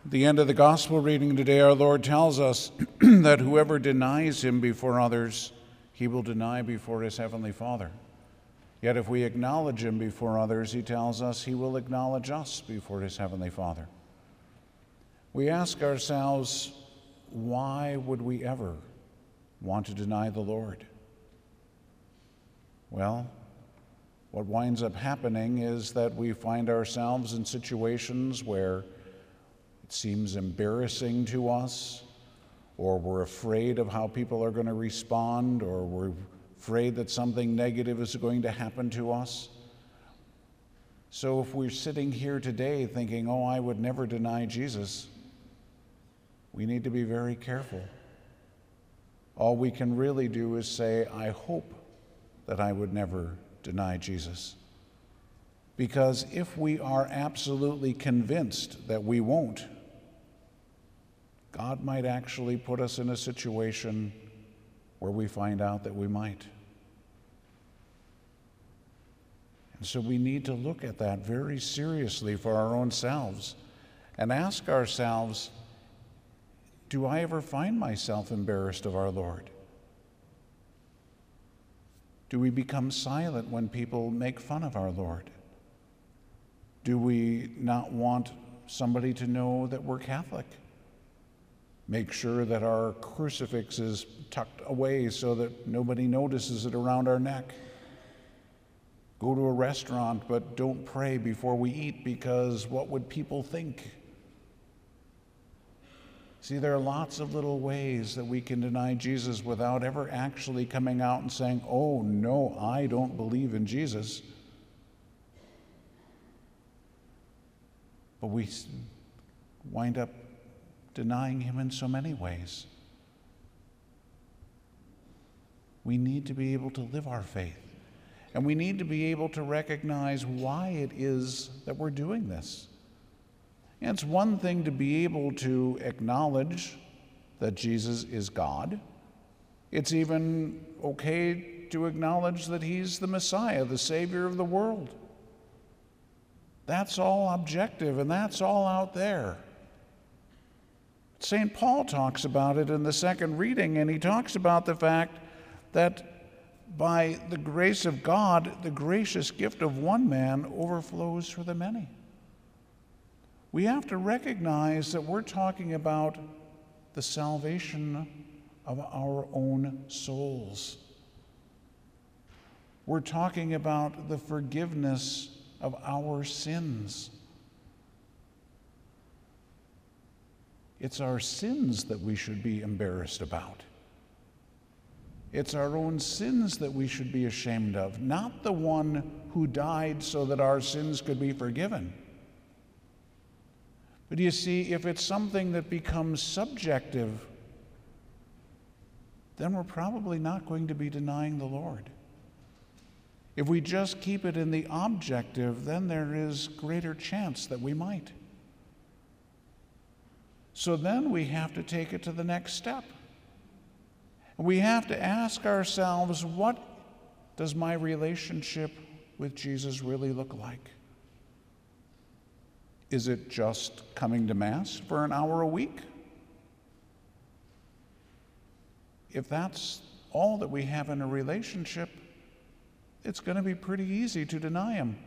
At the end of the gospel reading today, our Lord tells us that whoever denies him before others, he will deny before his heavenly Father. Yet if we acknowledge him before others, he tells us he will acknowledge us before his heavenly Father. We ask ourselves, why would we ever want to deny the Lord? Well, what winds up happening is that we find ourselves in situations where it seems embarrassing to us, or we're afraid of how people are going to respond, or we're afraid that something negative is going to happen to us. So if we're sitting here today thinking, oh, I would never deny Jesus, we need to be very careful. All we can really do is say, I hope that I would never deny Jesus. Because if we are absolutely convinced that we won't, God might actually put us in a situation where we find out that we might. And so we need to look at that very seriously for our own selves and ask ourselves, do I ever find myself embarrassed of our Lord? Do we become silent when people make fun of our Lord? Do we not want somebody to know that we're Catholic? Make sure that our crucifix is tucked away so that nobody notices it around our neck. Go to a restaurant, but don't pray before we eat, because what would people think? See, there are lots of little ways that we can deny Jesus without ever actually coming out and saying, oh, no, I don't believe in Jesus. But we wind up denying him in so many ways. We need to be able to live our faith, and we need to be able to recognize why it is that we're doing this. And it's one thing to be able to acknowledge that Jesus is God. It's even okay to acknowledge that he's the Messiah, the Savior of the world. That's all objective, and that's all out there. St. Paul talks about it in the second reading, and he talks about the fact that by the grace of God, the gracious gift of one man overflows for the many. We have to recognize that we're talking about the salvation of our own souls. We're talking about the forgiveness of our sins. It's our sins that we should be embarrassed about. It's our own sins that we should be ashamed of, not the one who died so that our sins could be forgiven. But you see, if it's something that becomes subjective, then we're probably not going to be denying the Lord. If we just keep it in the objective, then there is greater chance that we might. So then we have to take it to the next step. We have to ask ourselves, what does my relationship with Jesus really look like? Is it just coming to Mass for an hour a week? If that's all that we have in a relationship, it's going to be pretty easy to deny him.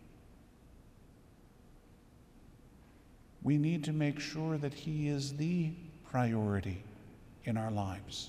We need to make sure that he is the priority in our lives.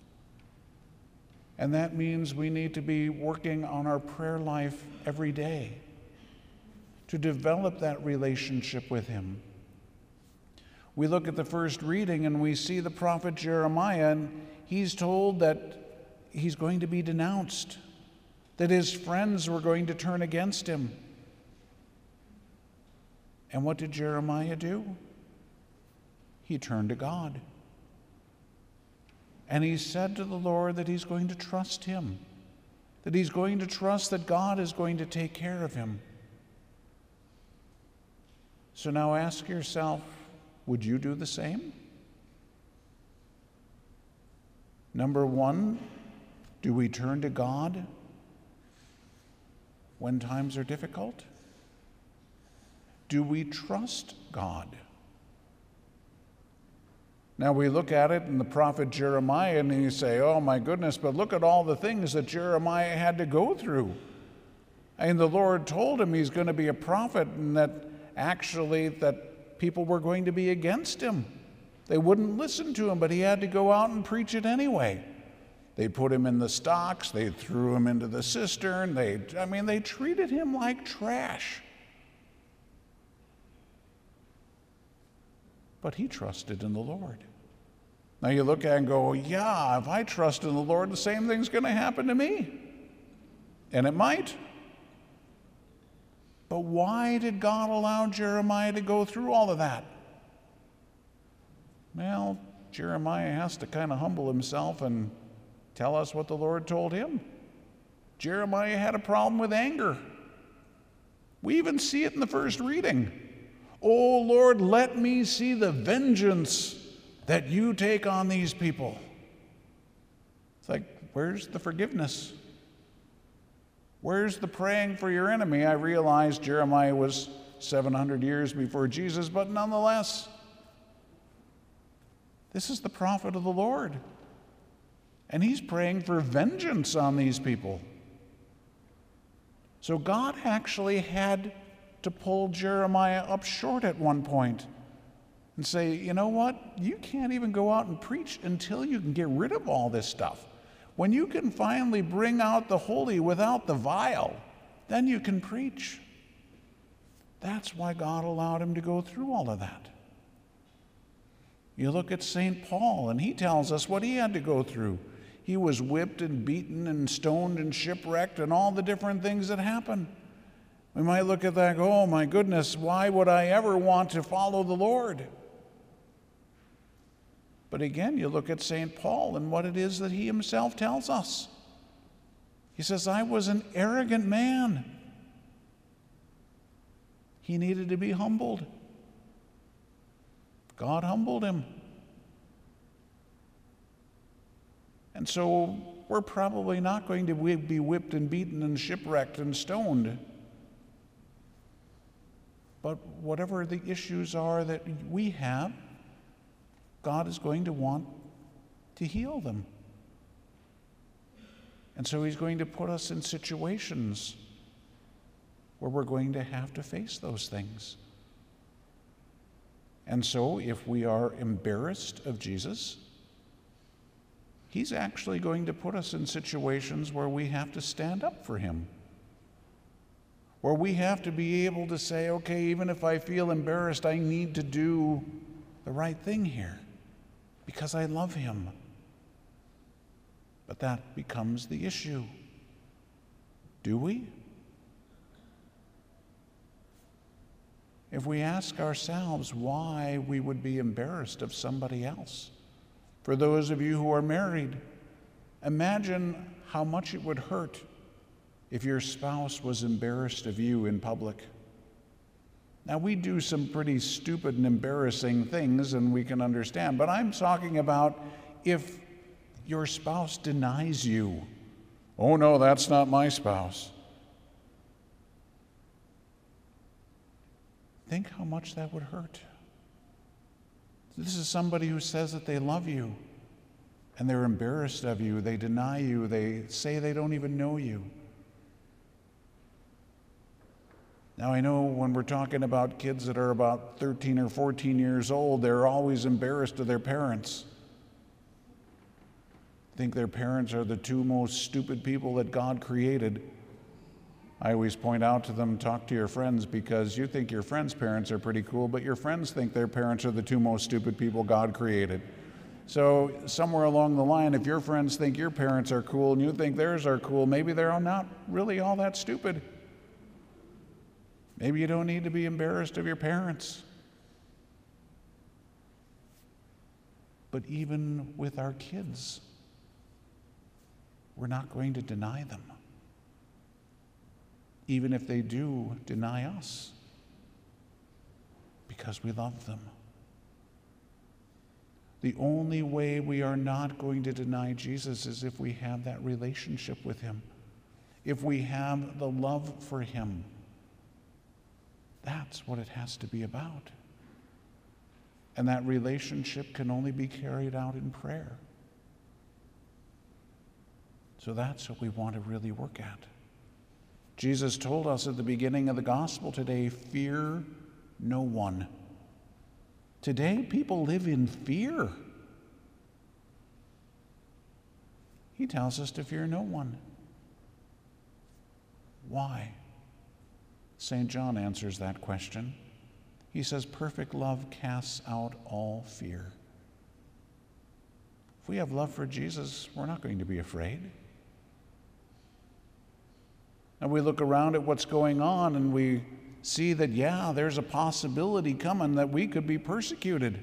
And that means we need to be working on our prayer life every day to develop that relationship with him. We look at the first reading and we see the prophet Jeremiah, and he's told that he's going to be denounced, that his friends were going to turn against him. And what did Jeremiah do? He turned to God. And he said to the Lord that he's going to trust him, that he's going to trust that God is going to take care of him. So now ask yourself, would you do the same? Number one, do we turn to God when times are difficult? Do we trust God Now we look at it in the prophet Jeremiah and you say, oh my goodness, but look at all the things that Jeremiah had to go through. And the Lord told him he's going to be a prophet and that actually that people were going to be against him. They wouldn't listen to him, but he had to go out and preach it anyway. They put him in the stocks, they threw him into the cistern, they treated him like trash. But he trusted in the Lord. Now you look at it and go, yeah, if I trust in the Lord, the same thing's going to happen to me. And it might. But why did God allow Jeremiah to go through all of that? Well, Jeremiah has to kind of humble himself and tell us what the Lord told him. Jeremiah had a problem with anger. We even see it in the first reading. Oh Lord, let me see the vengeance that you take on these people. It's like, where's the forgiveness? Where's the praying for your enemy? I realize Jeremiah was 700 years before Jesus, but nonetheless, this is the prophet of the Lord. And he's praying for vengeance on these people. So God actually had to pull Jeremiah up short at one point and say, you know what? You can't even go out and preach until you can get rid of all this stuff. When you can finally bring out the holy without the vile, then you can preach. That's why God allowed him to go through all of that. You look at St. Paul, and he tells us what he had to go through. He was whipped and beaten and stoned and shipwrecked and all the different things that happened. We might look at that and go, oh my goodness, why would I ever want to follow the Lord? But again, you look at St. Paul and what it is that he himself tells us. He says, I was an arrogant man. He needed to be humbled. God humbled him. And so we're probably not going to be whipped and beaten and shipwrecked and stoned. But whatever the issues are that we have, God is going to want to heal them. And so he's going to put us in situations where we're going to have to face those things. And so if we are embarrassed of Jesus, he's actually going to put us in situations where we have to stand up for him. Where we have to be able to say, okay, even if I feel embarrassed, I need to do the right thing here because I love him. But that becomes the issue. Do we? If we ask ourselves why we would be embarrassed of somebody else, for those of you who are married, imagine how much it would hurt if your spouse was embarrassed of you in public. Now, we do some pretty stupid and embarrassing things, and we can understand, but I'm talking about if your spouse denies you. Oh, no, that's not my spouse. Think how much that would hurt. This is somebody who says that they love you, and they're embarrassed of you. They deny you. They say they don't even know you. Now, I know when we're talking about kids that are about 13 or 14 years old, they're always embarrassed of their parents. Think their parents are the two most stupid people that God created. I always point out to them, talk to your friends, because you think your friends' parents are pretty cool, but your friends think their parents are the two most stupid people God created. So somewhere along the line, if your friends think your parents are cool and you think theirs are cool, maybe they're not really all that stupid. Maybe you don't need to be embarrassed of your parents. But even with our kids, we're not going to deny them. Even if they do deny us, because we love them. The only way we are not going to deny Jesus is if we have that relationship with him, if we have the love for him. That's what it has to be about. And that relationship can only be carried out in prayer. So that's what we want to really work at. Jesus told us at the beginning of the gospel today, fear no one. Today, people live in fear. He tells us to fear no one. Why? St. John answers that question. He says, perfect love casts out all fear. If we have love for Jesus, we're not going to be afraid. And we look around at what's going on and we see that, yeah, there's a possibility coming that we could be persecuted.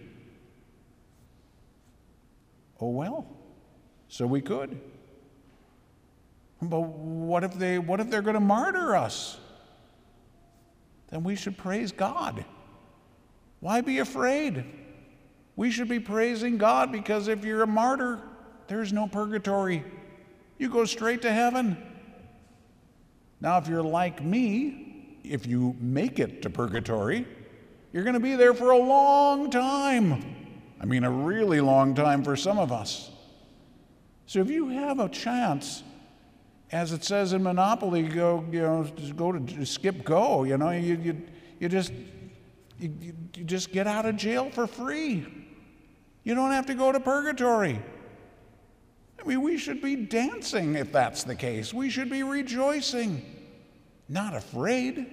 Oh well, so we could. But what if they're going to martyr us? Then we should praise God. Why be afraid? We should be praising God, because if you're a martyr, there's no purgatory. You go straight to heaven. Now, if you're like me, if you make it to purgatory, you're going to be there for a long time. I mean, a really long time for some of us. So if you have a chance, as it says in Monopoly, skip go. You just get out of jail for free. You don't have to go to purgatory. I mean, we should be dancing if that's the case. We should be rejoicing, not afraid.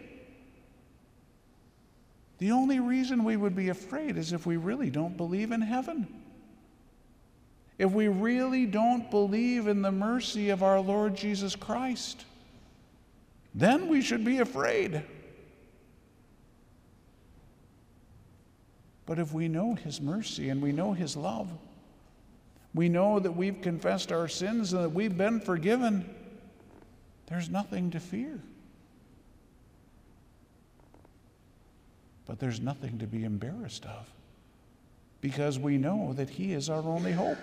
The only reason we would be afraid is if we really don't believe in heaven. If we really don't believe in the mercy of our Lord Jesus Christ, then we should be afraid. But if we know His mercy and we know His love, we know that we've confessed our sins and that we've been forgiven, there's nothing to fear. But there's nothing to be embarrassed of, because we know that He is our only hope.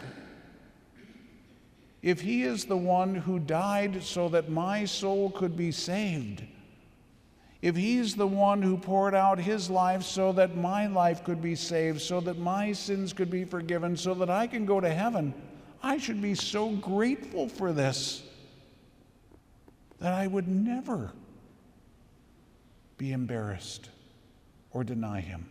If He is the one who died so that my soul could be saved, if He's the one who poured out His life so that my life could be saved, so that my sins could be forgiven, so that I can go to heaven, I should be so grateful for this that I would never be embarrassed or deny Him.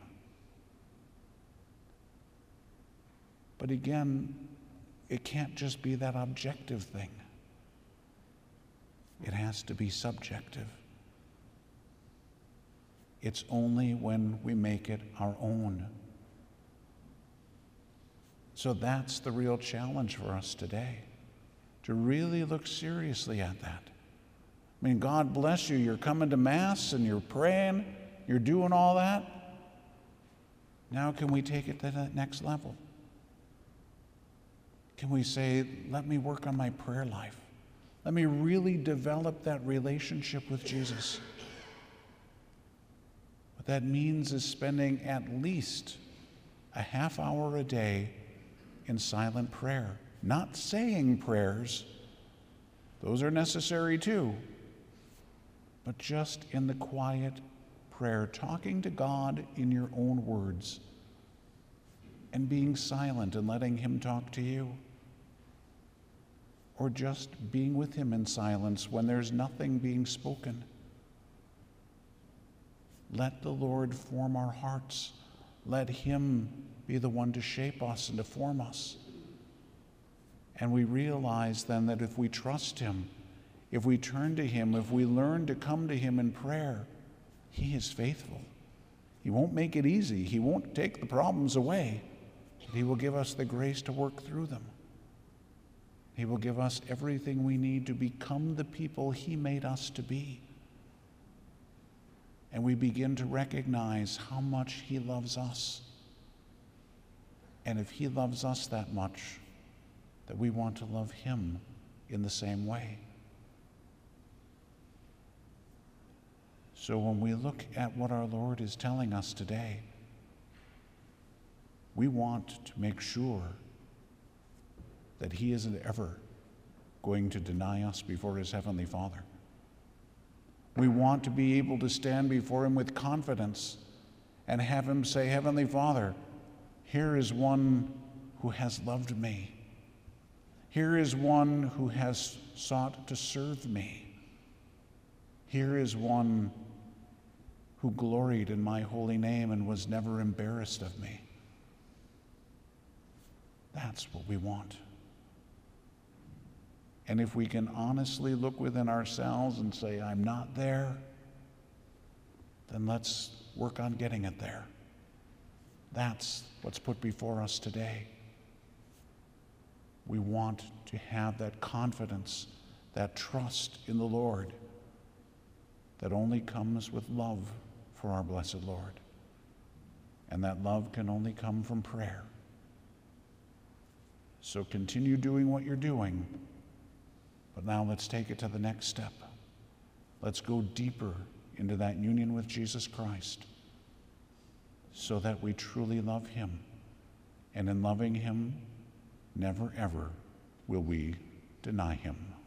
But again, it can't just be that objective thing. It has to be subjective. It's only when we make it our own. So that's the real challenge for us today, to really look seriously at that. I mean, God bless you. You're coming to Mass and you're praying, you're doing all that. Now can we take it to that next level? Can we say, let me work on my prayer life. Let me really develop that relationship with Jesus. What that means is spending at least a half hour a day in silent prayer. Not saying prayers, those are necessary too, but just in the quiet prayer, talking to God in your own words and being silent and letting Him talk to you. Or just being with Him in silence when there's nothing being spoken. Let the Lord form our hearts. Let Him be the one to shape us and to form us. And we realize then that if we trust Him, if we turn to Him, if we learn to come to Him in prayer, He is faithful. He won't make it easy. He won't take the problems away, but He will give us the grace to work through them. He will give us everything we need to become the people He made us to be. And we begin to recognize how much He loves us. And if He loves us that much, that we want to love Him in the same way. So when we look at what our Lord is telling us today, we want to make sure that He isn't ever going to deny us before His Heavenly Father. We want to be able to stand before Him with confidence and have Him say, Heavenly Father, Here is one who has loved me. Here is one who has sought to serve me. Here is one who gloried in my holy name and was never embarrassed of me. That's what we want. And if we can honestly look within ourselves and say, I'm not there, then let's work on getting it there. That's what's put before us today. We want to have that confidence, that trust in the Lord that only comes with love for our blessed Lord. And that love can only come from prayer. So continue doing what you're doing, but now let's take it to the next step. Let's go deeper into that union with Jesus Christ so that we truly love him. And in loving him, never ever will we deny him.